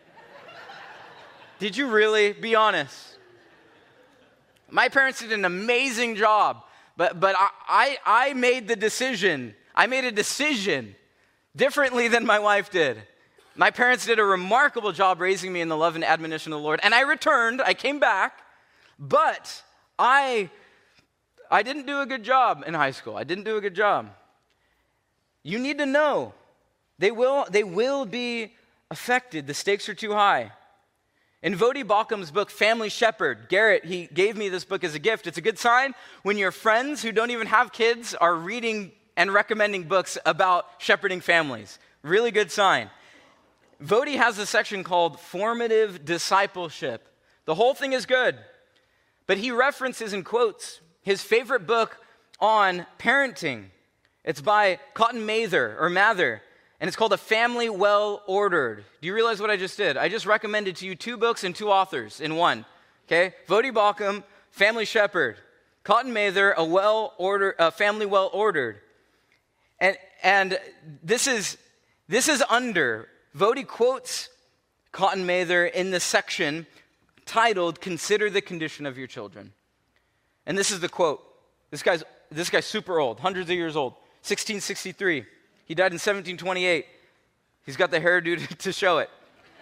Did you really? Be honest. My parents did an amazing job, but I made the decision. I made a decision differently than my wife did. My parents did a remarkable job raising me in the love and admonition of the Lord. And I came back, but I didn't do a good job in high school. I didn't do a good job. You need to know. They will be affected. The stakes are too high. In Voddie Baucham's book, Family Shepherd, Garrett, he gave me this book as a gift. It's a good sign when your friends who don't even have kids are reading and recommending books about shepherding families. Really good sign. Voddie has a section called Formative Discipleship. The whole thing is good, but he references and quotes his favorite book on parenting. It's by Cotton Mather, and it's called A Family Well Ordered. Do you realize what I just did? I just recommended to you 2 books and 2 authors in one. Okay, Voddie Baucham, Family Shepherd. Cotton Mather, A Family Well Ordered. And this is under. Voddie quotes Cotton Mather in the section titled "Consider the Condition of Your Children," and this is the quote. This guy's super old, hundreds of years old. 1663. He died in 1728. He's got the hairdo to show it.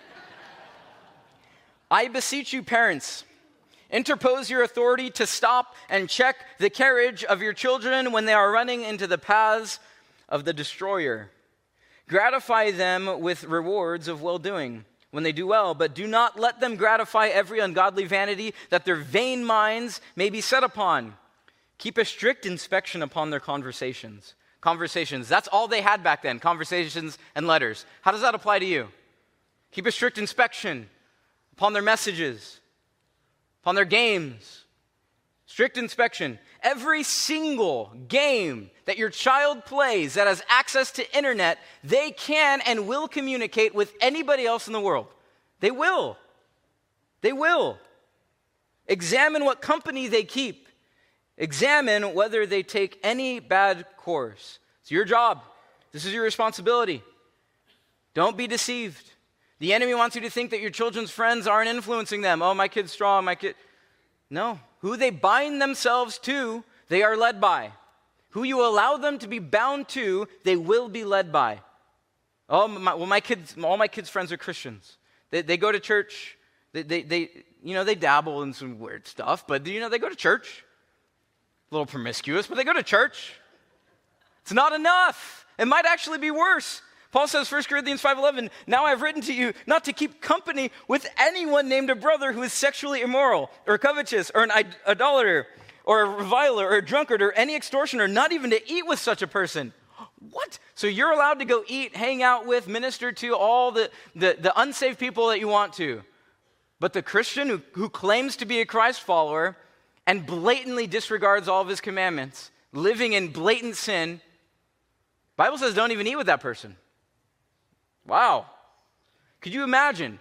I beseech you, parents, interpose your authority to stop and check the carriage of your children when they are running into the paths of the destroyer. Gratify them with rewards of well-doing when they do well, but do not let them gratify every ungodly vanity that their vain minds may be set upon. Keep a strict inspection upon their conversations. Conversations, that's all they had back then, conversations and letters. How does that apply to you? Keep a strict inspection upon their messages, upon their games. Strict inspection. Every single game that your child plays that has access to internet, they can and will communicate with anybody else in the world. They will. They will. Examine what company they keep. Examine whether they take any bad course. It's your job. This is your responsibility. Don't be deceived. The enemy wants you to think that your children's friends aren't influencing them. Oh, my kid's strong, my kid. No. Who they bind themselves to, they are led by. Who you allow them to be bound to, they will be led by. Oh, all my kids' friends are Christians. They go to church. They dabble in some weird stuff, but they go to church. A little promiscuous, but they go to church. It's not enough. It might actually be worse. Paul says, 1 Corinthians 5:11, now I've written to you not to keep company with anyone named a brother who is sexually immoral, or covetous, or an idolater, or a reviler, or a drunkard, or any extortioner, not even to eat with such a person. What? So you're allowed to go eat, hang out with, minister to all the unsaved people that you want to. But the Christian who claims to be a Christ follower and blatantly disregards all of his commandments, living in blatant sin, Bible says don't even eat with that person. Wow. Could you imagine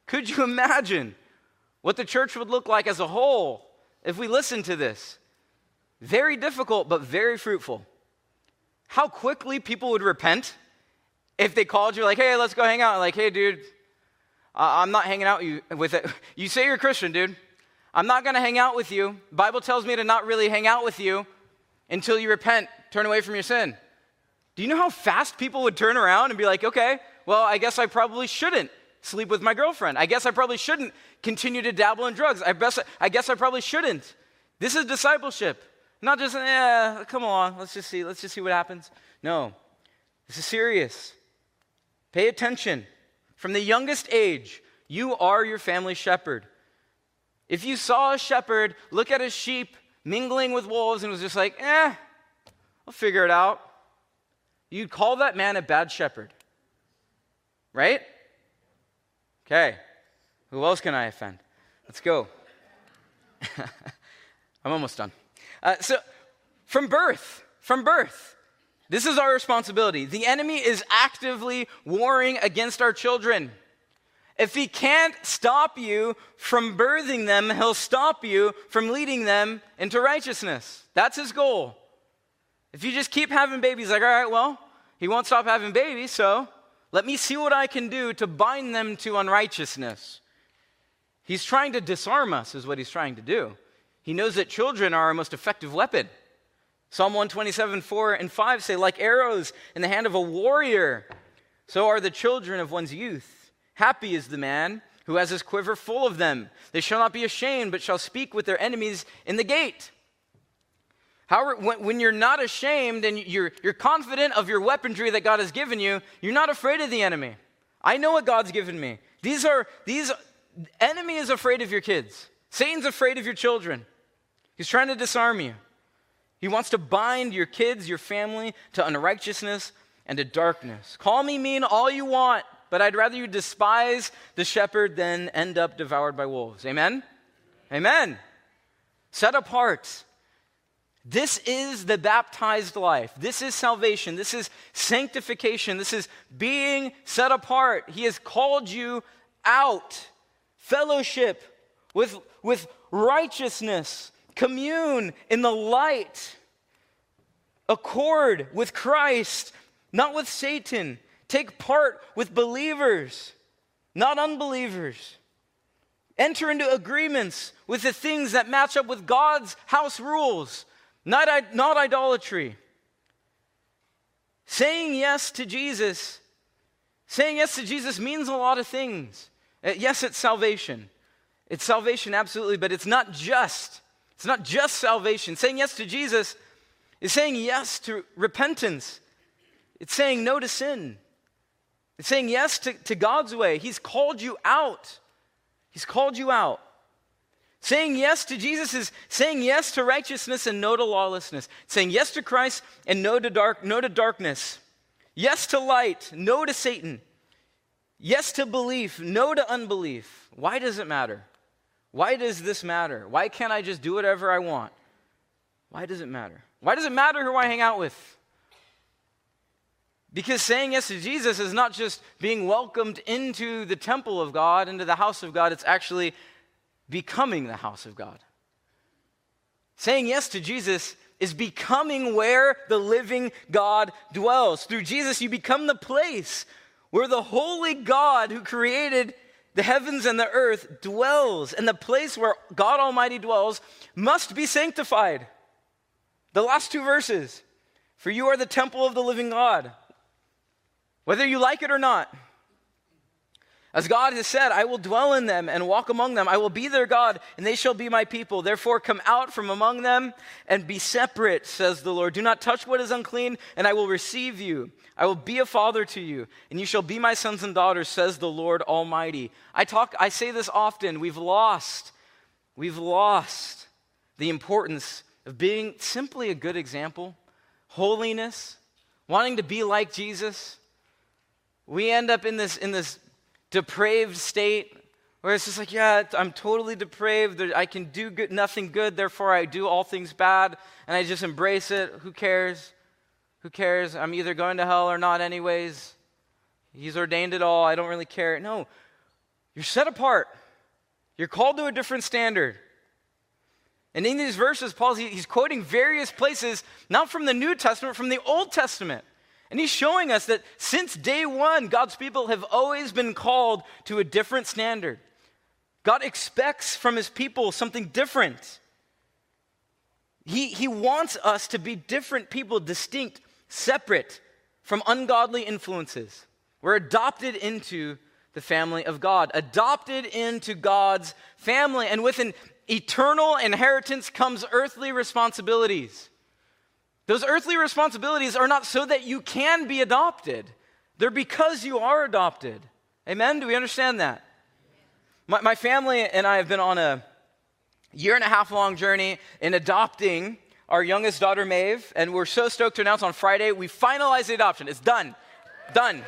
what the church would look like as a whole if we listened to this? Very difficult, but very fruitful. How quickly people would repent if they called you like, hey, let's go hang out. Like, hey, dude, I'm not hanging out with it. You say you're a Christian, dude. I'm not going to hang out with you. The Bible tells me to not really hang out with you until you repent, turn away from your sin. Do you know how fast people would turn around and be like, okay, well, I guess I probably shouldn't sleep with my girlfriend. I guess I probably shouldn't continue to dabble in drugs. I guess I probably shouldn't. This is discipleship. Not just, come on, let's just see what happens. No, this is serious. Pay attention. From the youngest age, you are your family shepherd. If you saw a shepherd look at his sheep mingling with wolves and was just like, I'll figure it out, you'd call that man a bad shepherd. Right? Okay. Who else can I offend? Let's go. I'm almost done. So, from birth, this is our responsibility. The enemy is actively warring against our children. If he can't stop you from birthing them, he'll stop you from leading them into righteousness. That's his goal. If you just keep having babies, like, all right, well, he won't stop having babies, so let me see what I can do to bind them to unrighteousness. He's trying to disarm us, is what he's trying to do. He knows that children are our most effective weapon. Psalm 127, 4 and 5 say, like arrows in the hand of a warrior, so are the children of one's youth. Happy is the man who has his quiver full of them. They shall not be ashamed, but shall speak with their enemies in the gate. However, when you're not ashamed and you're confident of your weaponry that God has given you, you're not afraid of the enemy. I know what God's given me. These enemy is afraid of your kids. Satan's afraid of your children. He's trying to disarm you. He wants to bind your kids, your family, to unrighteousness and to darkness. Call me mean all you want, but I'd rather you despise the shepherd than end up devoured by wolves. Amen? Amen. Set apart. This is the baptized life. This is salvation. This is sanctification. This is being set apart. He has called you out. Fellowship with righteousness. Commune in the light. Accord with Christ, not with Satan. Take part with believers, not unbelievers. Enter into agreements with the things that match up with God's house rules, not idolatry. Saying yes to Jesus means a lot of things. Yes, it's salvation. It's salvation, absolutely, but it's not just salvation. Saying yes to Jesus is saying yes to repentance. It's saying no to sin. It's saying yes to God's way. He's called you out. He's called you out. Saying yes to Jesus is saying yes to righteousness and no to lawlessness. Saying yes to Christ and no to darkness. Yes to light, no to Satan. Yes to belief, no to unbelief. Why does it matter? Why does this matter? Why can't I just do whatever I want? Why does it matter? Why does it matter who I hang out with? Because saying yes to Jesus is not just being welcomed into the temple of God, into the house of God, it's actually becoming the house of God. Saying yes to Jesus is becoming where the living God dwells. Through Jesus, you become the place where the holy God who created the heavens and the earth dwells. And the place where God Almighty dwells must be sanctified. The last two verses. For you are the temple of the living God. Whether you like it or not. As God has said, I will dwell in them and walk among them. I will be their God, and they shall be my people. Therefore, come out from among them and be separate, says the Lord. Do not touch what is unclean, and I will receive you. I will be a father to you, and you shall be my sons and daughters, says the Lord Almighty. I say this often. We've lost the importance of being simply a good example. Holiness, wanting to be like Jesus. We end up in this depraved state where it's just like, yeah, I'm totally depraved. I can do nothing good, therefore I do all things bad, and I just embrace it. Who cares? Who cares? I'm either going to hell or not anyways. He's ordained it all. I don't really care. No, you're set apart. You're called to a different standard. And in these verses, he's quoting various places, not from the New Testament, from the Old Testament. And he's showing us that since day one, God's people have always been called to a different standard. God expects from his people something different. He wants us to be different people, distinct, separate from ungodly influences. We're adopted into the family of God, adopted into God's family. And with an eternal inheritance comes earthly responsibilities. Those earthly responsibilities are not so that you can be adopted. They're because you are adopted. Amen? Do we understand that? My family and I have been on a 1.5 year long journey in adopting our youngest daughter, Maeve, and we're so stoked to announce on Friday, we finalized the adoption. It's done. Done.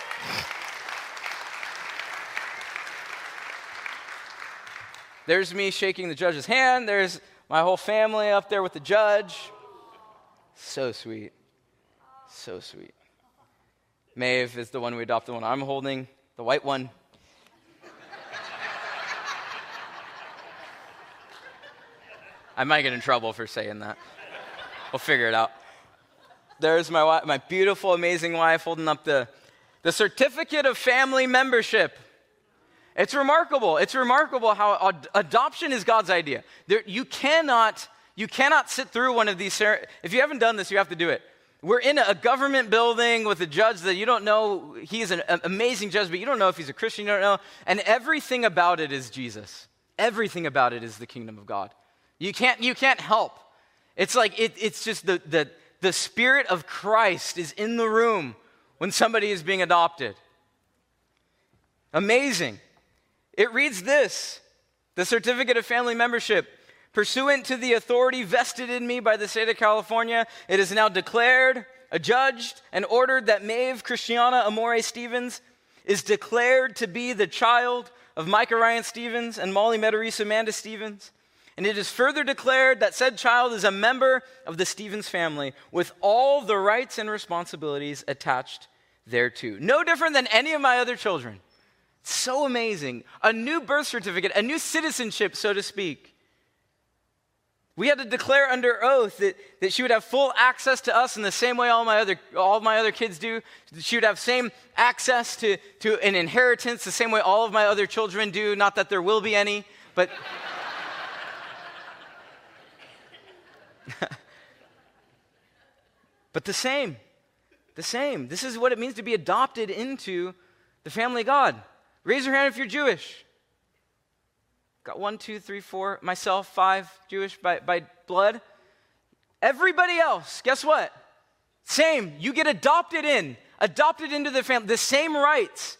There's me shaking the judge's hand. There's my whole family up there with the judge. So sweet. So sweet. Maeve is the one we adopted, the one I'm holding, the white one. I might get in trouble for saying that. We'll figure it out. There's my beautiful, amazing wife holding up the certificate of family membership. It's remarkable. It's remarkable how adoption is God's idea. You cannot sit through one of these. If you haven't done this, you have to do it. We're in a government building with a judge that you don't know. He's an amazing judge, but you don't know if he's a Christian. You don't know. And everything about it is Jesus. Everything about it is the kingdom of God. You can't help. It's like it's just the Spirit of Christ is in the room when somebody is being adopted. Amazing. It reads this, the certificate of family membership. Pursuant to the authority vested in me by the state of California, it is now declared, adjudged, and ordered that Maeve Christiana Amore Stevens is declared to be the child of Micah Ryan Stevens and Molly Metarisa Amanda Stevens. And it is further declared that said child is a member of the Stevens family with all the rights and responsibilities attached thereto. No different than any of my other children. So amazing. A new birth certificate, a new citizenship, so to speak. We had to declare under oath that she would have full access to us in the same way all of my other kids do. She would have same access to an inheritance the same way all of my other children do. Not that there will be any, but but the same. This is what it means to be adopted into the family of God. Raise your hand if you're Jewish. Got 1, 2, 3, 4, myself, 5, Jewish by blood. Everybody else, guess what? Same, you get adopted into the family, the same rights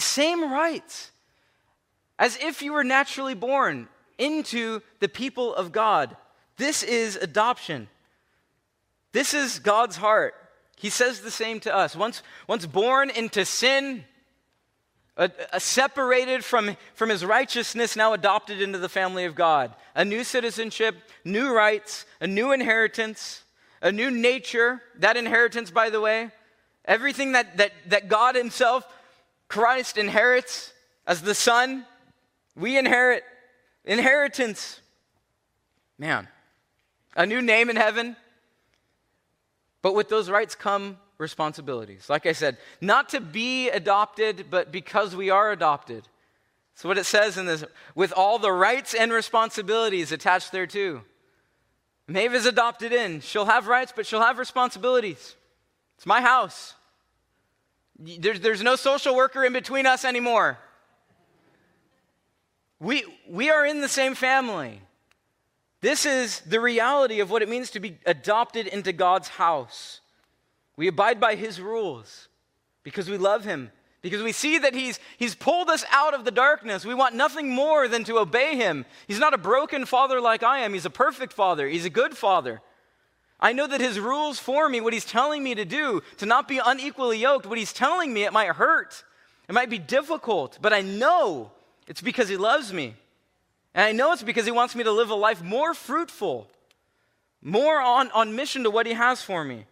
as if you were naturally born into the people of God. This is adoption. This is God's heart. He says the same to us. Once born into sin, separated from his righteousness, now adopted into the family of God. A new citizenship, new rights, a new inheritance, a new nature. That inheritance, by the way, everything that God himself, Christ, inherits as the Son, we inherit. Inheritance. Man, a new name in heaven. But with those rights come responsibilities. Like I said, not to be adopted, but because we are adopted. So what it says in this, with all the rights and responsibilities attached thereto. Maeve is adopted in. She'll have rights, but she'll have responsibilities. It's my house. There's no social worker in between us anymore. We are in the same family. This is the reality of what it means to be adopted into God's house. We abide by his rules because we love him, because we see that he's pulled us out of the darkness. We want nothing more than to obey him. He's not a broken father like I am. He's a perfect father. He's a good father. I know that his rules for me, what he's telling me to do, to not be unequally yoked, what he's telling me, it might hurt. It might be difficult, but I know it's because he loves me. And I know it's because he wants me to live a life more fruitful, more on mission to what he has for me.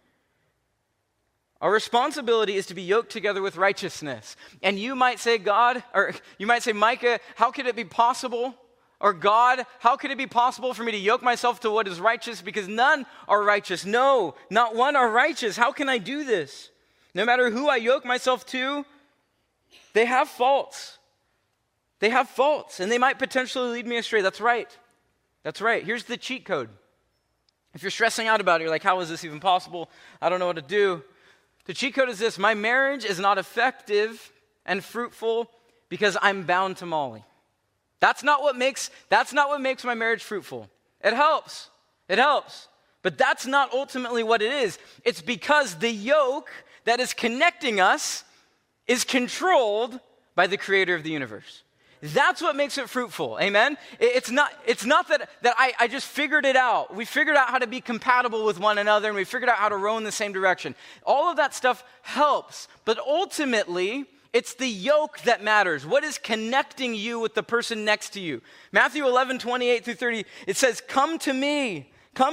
Our responsibility is to be yoked together with righteousness. And you might say, God, or you might say, Micah, how could it be possible? Or God, how could it be possible for me to yoke myself to what is righteous? Because none are righteous. No, not one are righteous. How can I do this? No matter who I yoke myself to, they have faults. They have faults, and they might potentially lead me astray. That's right. Here's the cheat code. If you're stressing out about it, you're like, how is this even possible? I don't know what to do. The cheat code is this: my marriage is not effective and fruitful because I'm bound to Molly. That's not what makes my marriage fruitful. It helps. But that's not ultimately what it is. It's because the yoke that is connecting us is controlled by the creator of the universe. That's what makes it fruitful. Amen? It's not that I just figured it out. We figured out how to be compatible with one another, and we figured out how to row in the same direction. All of that stuff helps, but ultimately, it's the yoke that matters. What is connecting you with the person next to you? Matthew 11:28-30, it says, Come to me,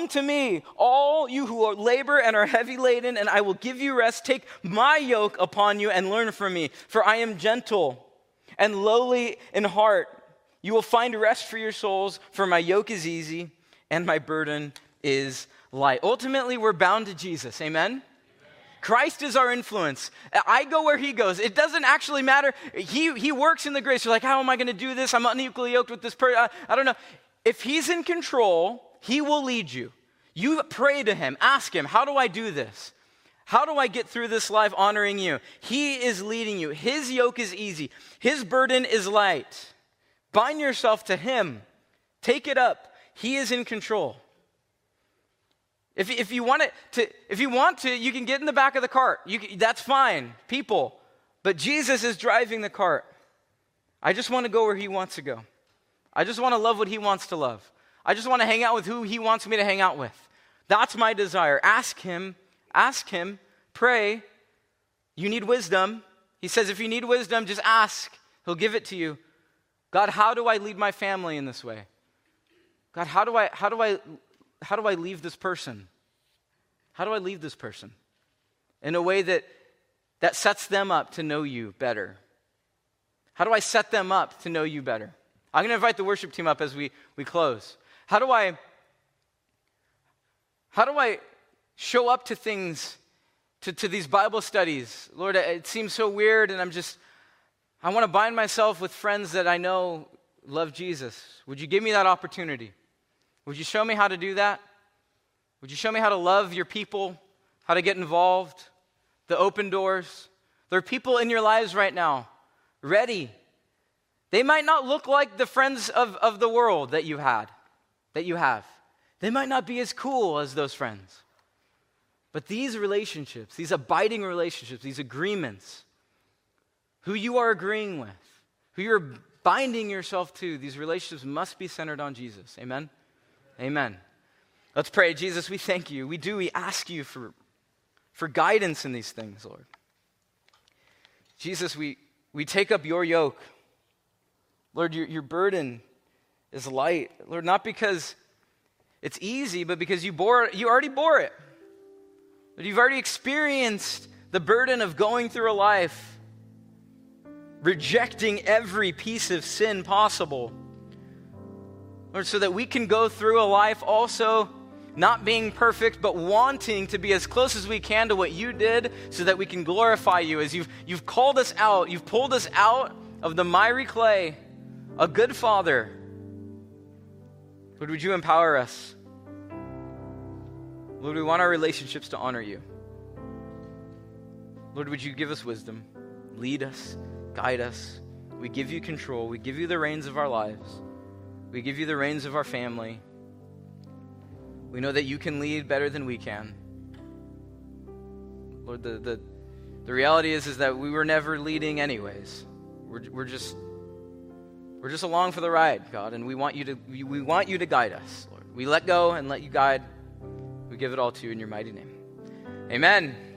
all you who are labor and are heavy laden, and I will give you rest. Take my yoke upon you and learn from me, for I am gentle and lowly in heart. You will find rest for your souls, for my yoke is easy and my burden is light. Ultimately, we're bound to Jesus. Amen? Christ is our influence. I go where he goes. It doesn't actually matter. He works in the grace. You're like, how am I going to do this? I'm unequally yoked with this person. I don't know. If he's in control, he will lead you. You pray to him. Ask him, how do I do this? How do I get through this life honoring you? He is leading you. His yoke is easy. His burden is light. Bind yourself to him. Take it up. He is in control. If you want to, you can get in the back of the cart. That's fine, people. But Jesus is driving the cart. I just want to go where he wants to go. I just want to love what he wants to love. I just want to hang out with who he wants me to hang out with. That's my desire. Ask him, pray. You need wisdom. He says if you need wisdom, just ask. He'll give it to you. God, how do I lead my family in this way? God, how do I leave this person? How do I leave this person in a way that sets them up to know you better? How do I set them up to know you better? I'm going to invite the worship team up as we close. How do I show up to things, to these Bible studies? Lord, it seems so weird, and I want to bind myself with friends that I know love Jesus. Would you give me that opportunity? Would you show me how to do that? Would you show me how to love your people, how to get involved, the open doors? There are people in your lives right now, ready. They might not look like the friends of the world that you have. They might not be as cool as those friends. But these relationships, these abiding relationships, these agreements, who you are agreeing with, who you're binding yourself to, these relationships must be centered on Jesus. Amen? Amen. Let's pray. Jesus, we thank you. We ask you for guidance in these things, Lord. Jesus, we take up your yoke. Lord, your burden is light. Lord, not because it's easy, but because you already bore it. Lord, you've already experienced the burden of going through a life, rejecting every piece of sin possible. Lord, so that we can go through a life also not being perfect, but wanting to be as close as we can to what you did so that we can glorify you as you've called us out, you've pulled us out of the miry clay, a good Father. Lord, would you empower us? Lord, we want our relationships to honor you. Lord, would you give us wisdom, lead us, guide us. We give you control. We give you the reins of our lives. We give you the reins of our family. We know that you can lead better than we can. Lord, the reality is that we were never leading anyways. We're just along for the ride, God, and we want you to guide us, Lord. We let go and let you guide. We give it all to you in your mighty name. Amen.